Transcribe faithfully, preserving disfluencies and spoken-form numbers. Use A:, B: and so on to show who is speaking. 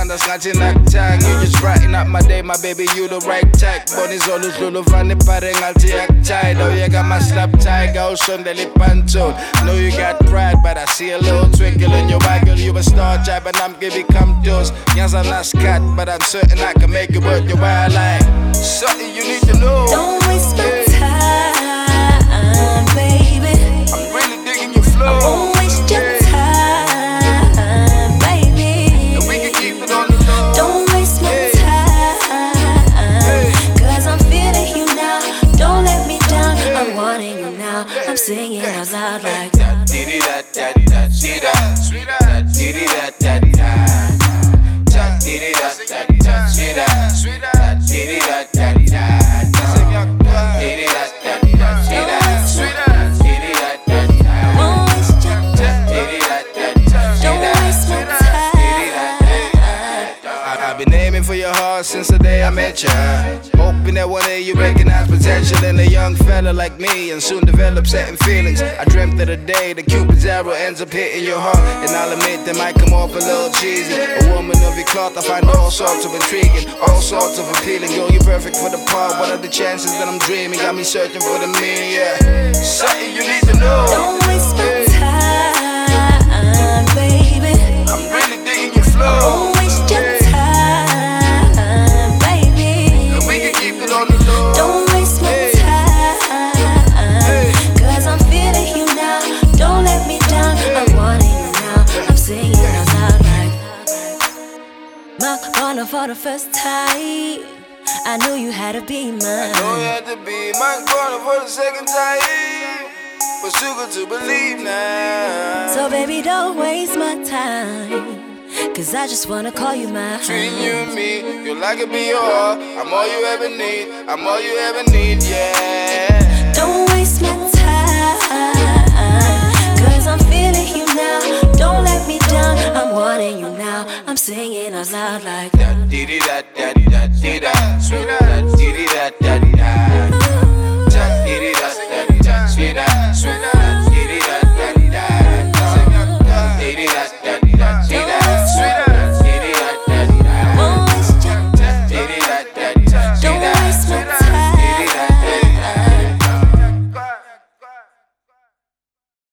A: Sitanda ngathi nakutang. You just brighten up my day, my baby, you the right type. Bonis always lulu vani pare ngathi yakutide. Oh, you got my slap tiger, ushondele pantone. Know you got pride, but I see a little twinkle in your eye, girl. You a star type, and I'm gonna become yours. Yes, I'm not Scott, but I'm certain I can make it worth your while. Like something you need to know.
B: Don't waste my time, baby.
A: I'm really digging your flow.
B: I won't waste your time, baby.
A: And we can keep it on the low.
B: Don't waste my time, cause I'm feeling you now. Don't let me down. I'm wanting you now. I'm singing out loud like that.
A: Diddy da da da diddy da, sweetheart. Diddy da da da. Diddy da da da, sweetheart, sweetheart. Diddy da da da, diddy da da da, sweetheart, diddy da da da.
B: Won't waste your time.
A: Diddy da da da,
B: Don't waste my time.
A: I've been aiming for your heart since the day I met ya. Hoping that one day you recognize potential in a young fella like me and soon develop certain feelings. I dreamt of the day the Cupid's arrow ends up hitting your heart, and I'll admit that might come off a little cheesy. A woman of your cloth I find all sorts of intriguing, all sorts of appealing. Girl, you're perfect for the part. What are the chances that I'm dreaming? Got me searching for the meaning, yeah. Something you need to know.
B: Don't waste my time, baby.
A: I'm really digging your flow.
B: Don't waste your time, baby.
A: And we can keep it on the low.
B: Don't waste my time, cause I'm feeling you now. Don't let me down. I'm wanting you now. I'm singing out loud like my corner for the first time. I knew you had to be mine.
A: I know you had to be my corner for the second time, but too good to believe now.
B: So baby, don't waste my time, cause I just wanna call you mine.
A: Between you and me, you're like a be all. I'm all you ever need. I'm all you ever need, yeah.
B: Don't waste my time, cause I'm feeling you now. Don't let me down. I'm wanting you now. I'm singing out loud like
A: Da dee dee da da da dee da, sweetheart. Dee dee da